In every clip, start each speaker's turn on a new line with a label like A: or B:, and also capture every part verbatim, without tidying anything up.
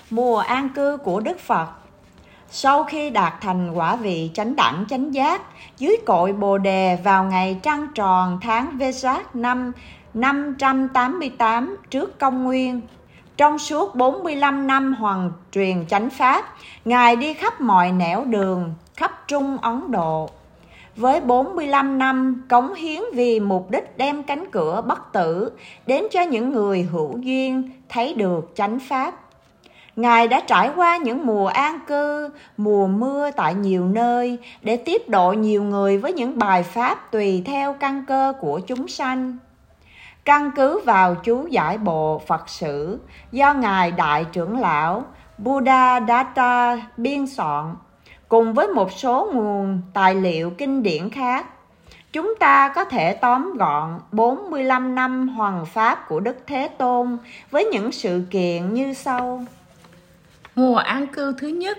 A: Mùa an cư của Đức Phật. Sau khi đạt thành quả vị chánh đẳng chánh giác dưới cội Bồ Đề vào ngày trăng tròn tháng Vesak năm năm trăm tám mươi tám trước công nguyên, trong suốt bốn mươi lăm năm hoàn truyền chánh pháp, Ngài đi khắp mọi nẻo đường khắp Trung Ấn Độ. Với bốn mươi lăm năm cống hiến vì mục đích đem cánh cửa bất tử đến cho những người hữu duyên thấy được chánh pháp, Ngài đã trải qua những mùa an cư, mùa mưa tại nhiều nơi để tiếp độ nhiều người với những bài pháp tùy theo căn cơ của chúng sanh. Căn cứ vào chú giải bộ Phật sử do Ngài Đại trưởng lão Buddha Datta biên soạn, cùng với một số nguồn tài liệu kinh điển khác, chúng ta có thể tóm gọn bốn mươi lăm năm hoằng pháp của Đức Thế Tôn với những sự kiện như sau.
B: Mùa an cư thứ nhất.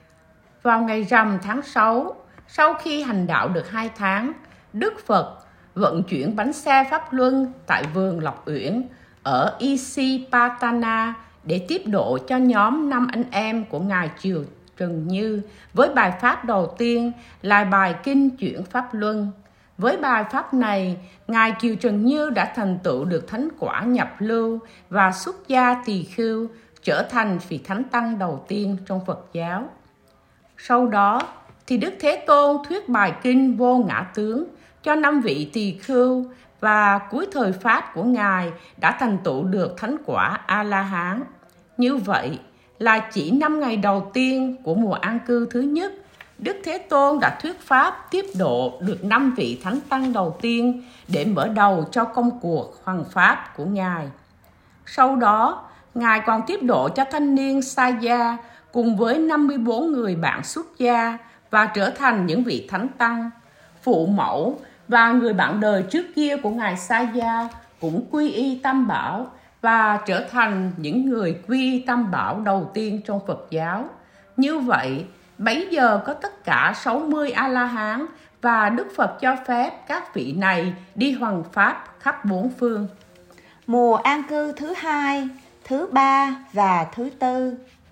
B: Vào ngày rằm tháng sáu, sau khi hành đạo được hai tháng, Đức Phật vận chuyển bánh xe Pháp Luân tại vườn Lộc Uyển ở Isipatana để tiếp độ cho nhóm năm anh em của Ngài Triều Trần Như với bài pháp đầu tiên là bài kinh chuyển Pháp Luân. Với bài pháp này, Ngài Triều Trần Như đã thành tựu được thánh quả nhập lưu và xuất gia tỳ khưu, trở thành vị thánh tăng đầu tiên trong Phật giáo. Sau đó thì Đức Thế Tôn thuyết bài kinh Vô Ngã Tướng cho năm vị tỳ khưu, và cuối thời pháp của Ngài đã thành tựu được thánh quả A-la-hán. Như vậy là chỉ năm ngày đầu tiên của mùa an cư thứ nhất, Đức Thế Tôn đã thuyết pháp tiếp độ được năm vị thánh tăng đầu tiên để mở đầu cho công cuộc hoằng pháp của Ngài. Sau đó, Ngài còn tiếp độ cho thanh niên Saya cùng với năm mươi bốn người bạn xuất gia và trở thành những vị thánh tăng. Phụ mẫu và người bạn đời trước kia của Ngài Saya cũng quy y Tam Bảo và trở thành những người quy y Tam Bảo đầu tiên trong Phật giáo. Như vậy, bấy giờ có tất cả sáu mươi A-la-hán và Đức Phật cho phép các vị này đi hoằng pháp khắp bốn phương.
A: Mùa an cư thứ hai, thứ ba và thứ tư.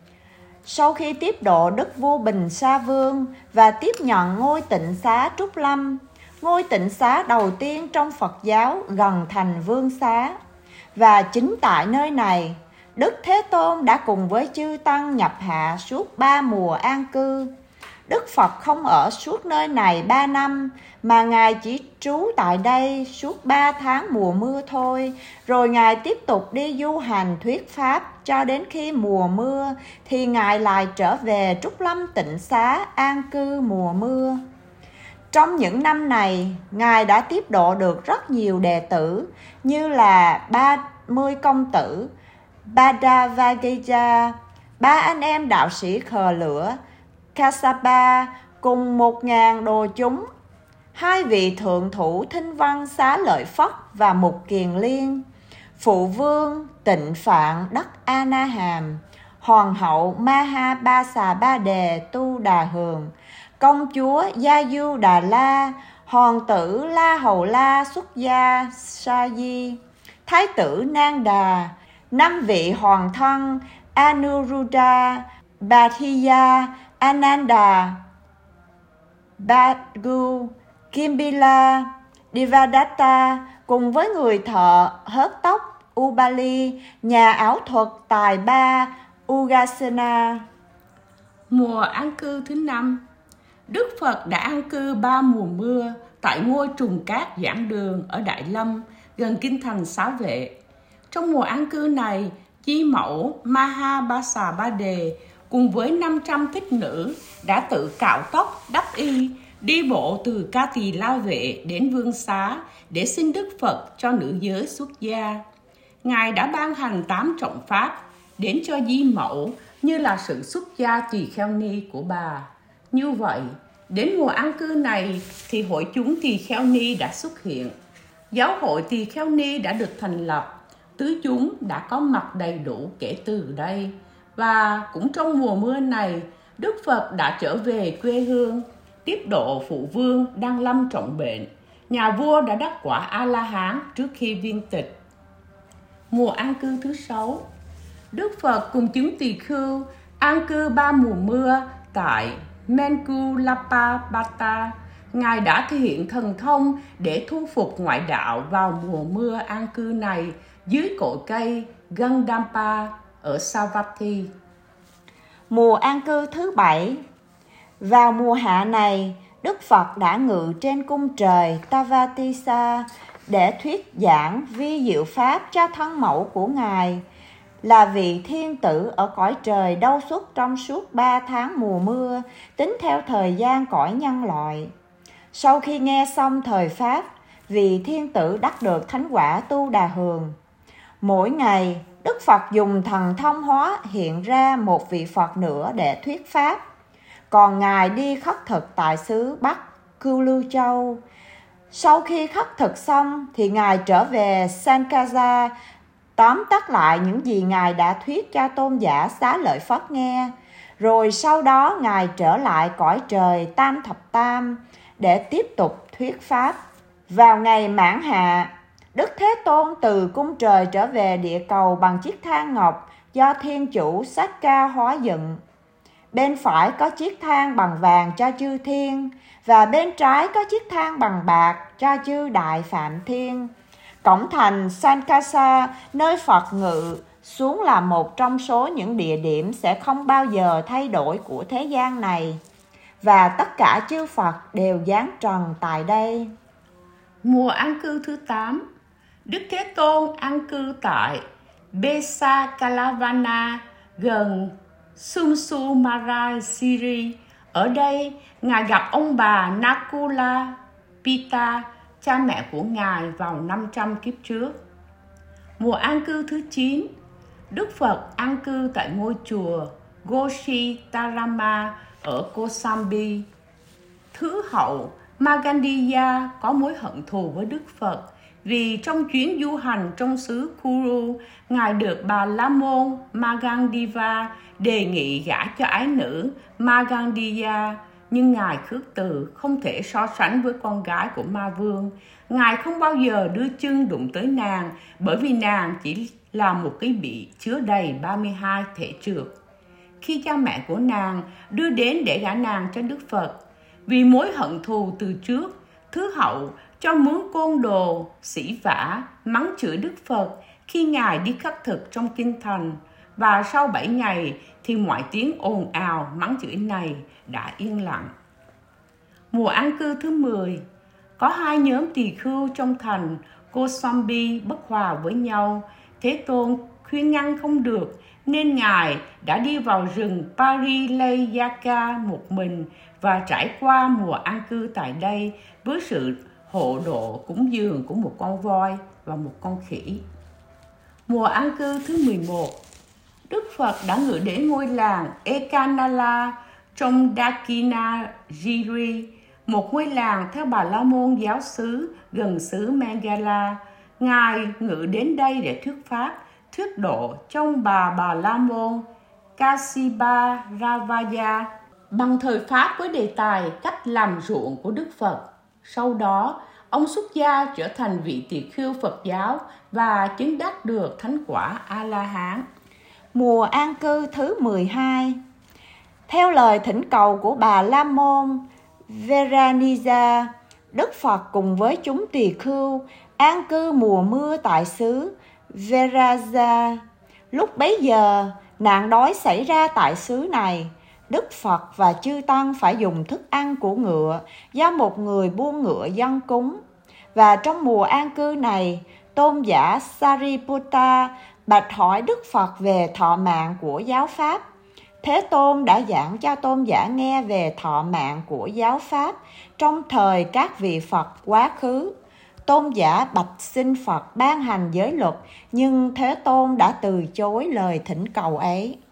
A: Sau khi tiếp độ Đức Vua Bình Sa Vương và tiếp nhận ngôi tịnh xá Trúc Lâm, ngôi tịnh xá đầu tiên trong Phật giáo gần thành Vương Xá, và chính tại nơi này, Đức Thế Tôn đã cùng với chư tăng nhập hạ suốt ba mùa an cư. Đức Phật không ở suốt nơi này ba năm, mà Ngài chỉ trú tại đây suốt ba tháng mùa mưa thôi, rồi Ngài tiếp tục đi du hành thuyết pháp cho đến khi mùa mưa, thì Ngài lại trở về Trúc Lâm tịnh xá an cư mùa mưa. Trong những năm này, Ngài đã tiếp độ được rất nhiều đệ tử, như là ba mươi công tử, Badavageja, ba anh em đạo sĩ khờ lửa, Kassapa cùng một ngàn đồ chúng, hai vị thượng thủ Thinh Văn Xá Lợi Phất và Mục Kiền Liên, phụ vương Tịnh Phạn Đắc A Na Hàm, hoàng hậu Maha Ba Xà Ba Đề Tu Đà Hường, công chúa Gia Du Đà La, hoàng tử La Hầu La xuất gia Sa Di, thái tử Nang Đà, năm vị hoàng thân Anuruddha, Bhattiya, Ananda, Bhadgu, Kimbila, Devadatta cùng với người thợ hớt tóc Ubali, nhà ảo thuật tài ba Ugasena.
B: Mùa an cư thứ năm. Đức Phật đã an cư ba mùa mưa tại ngôi trùng cát giảng đường ở Đại Lâm, gần kinh thành Xá Vệ. Trong mùa an cư này, chi mẫu Maha Ba Xà Ba Đề cùng với năm trăm thích nữ đã tự cạo tóc, đắp y, đi bộ từ Ca Tỳ La Vệ đến Vương Xá để xin Đức Phật cho nữ giới xuất gia. Ngài đã ban hành tám trọng pháp đến cho di mẫu như là sự xuất gia tỳ kheo ni của bà. Như vậy, đến mùa an cư này thì hội chúng tỳ kheo ni đã xuất hiện. Giáo hội tỳ kheo ni đã được thành lập, tứ chúng đã có mặt đầy đủ kể từ đây. Và cũng trong mùa mưa này, Đức Phật đã trở về quê hương, tiếp độ phụ vương đang lâm trọng bệnh. Nhà vua đã đắc quả A-la-hán trước khi viên tịch. Mùa an cư thứ sáu. Đức Phật cùng chúng tỳ khưu an cư ba mùa mưa tại Menkulapabata. Ngài đã thể hiện thần thông để thu phục ngoại đạo vào mùa mưa an cư này dưới cội cây Gandampa ở Savatthi.
A: Mùa an cư thứ bảy. Vào mùa hạ này, Đức Phật đã ngự trên cung trời Tavatisa để thuyết giảng vi diệu pháp cho thân mẫu của Ngài, là vị thiên tử ở cõi trời đâu suốt trong suốt ba tháng mùa mưa, tính theo thời gian cõi nhân loại. Sau khi nghe xong thời pháp, vị thiên tử đắc được thánh quả Tu Đà Hường. Mỗi ngày, Đức Phật dùng thần thông hóa hiện ra một vị Phật nữa để thuyết pháp. Còn Ngài đi khất thực tại xứ Bắc Cưu Lưu Châu. Sau khi khất thực xong thì Ngài trở về Sankasa, tóm tắt lại những gì Ngài đã thuyết cho tôn giả Xá Lợi Phất nghe. Rồi sau đó Ngài trở lại cõi trời Tam Thập Tam để tiếp tục thuyết pháp. Vào ngày mãn hạ, Đức Thế Tôn từ cung trời trở về địa cầu bằng chiếc thang ngọc do Thiên Chủ Sát Ca hóa dựng. Bên phải có chiếc thang bằng vàng cho chư thiên, và bên trái có chiếc thang bằng bạc cho chư Đại Phạm Thiên. Cổng thành Sankasa, nơi Phật ngự, xuống là một trong số những địa điểm sẽ không bao giờ thay đổi của thế gian này, và tất cả chư Phật đều giáng trần tại đây.
B: Mùa an cư thứ tám. Đức Thế Tôn an cư tại Besakalavana gần Sumsumara Siri. Ở đây, Ngài gặp ông bà Nakula Pita, cha mẹ của Ngài vào năm trăm kiếp trước. Mùa an cư thứ chín. Đức Phật an cư tại ngôi chùa Goshitarama ở Kosambi. Thứ hậu Magandiya có mối hận thù với Đức Phật vì trong chuyến du hành trong xứ Kuru, Ngài được Bà La Môn Magandiva đề nghị gả cho ái nữ Magandiya, nhưng Ngài khước từ, không thể so sánh với con gái của Ma Vương. Ngài không bao giờ đưa chân đụng tới nàng, bởi vì nàng chỉ là một cái bị chứa đầy ba mươi hai thể trượt. Khi cha mẹ của nàng đưa đến để gả nàng cho Đức Phật, vì mối hận thù từ trước, thứ hậu cho mướn côn đồ, sĩ vả, mắng chửi Đức Phật khi Ngài đi khất thực trong kinh thành. Và sau bảy ngày thì mọi tiếng ồn ào mắng chửi này đã yên lặng. Mùa an cư thứ mười. Có hai nhóm tỳ khưu trong thành Kosambi bất hòa với nhau. Thế Tôn khuyên ngăn không được, nên Ngài đã đi vào rừng Parilayaka một mình và trải qua mùa an cư tại đây với sự hộ độ cúng dường của một con voi và một con khỉ. Mùa an cư thứ mười một. Đức Phật đã ngự đến ngôi làng Ekanala trong Dakinagiri, một ngôi làng theo Bà La Môn giáo xứ gần xứ Mangala. Ngài ngự đến đây để thuyết pháp, thuyết độ trong bà Bà La Môn Kasiba Ravaya bằng thời pháp với đề tài cách làm ruộng của Đức Phật. Sau đó, ông xuất gia trở thành vị tỳ khưu Phật giáo và chứng đắc được thánh quả A-la-hán.
A: Mùa an cư thứ mười hai. Theo lời thỉnh cầu của Bà La Môn Veranija, Đức Phật cùng với chúng tỳ khưu an cư mùa mưa tại xứ Veraja. Lúc bấy giờ, nạn đói xảy ra tại xứ này. Đức Phật và chư tăng phải dùng thức ăn của ngựa do một người buôn ngựa dâng cúng. Và trong mùa an cư này, tôn giả Sariputta bạch hỏi Đức Phật về thọ mạng của giáo pháp. Thế Tôn đã giảng cho tôn giả nghe về thọ mạng của giáo pháp trong thời các vị Phật quá khứ. Tôn giả bạch xin Phật ban hành giới luật, nhưng Thế Tôn đã từ chối lời thỉnh cầu ấy.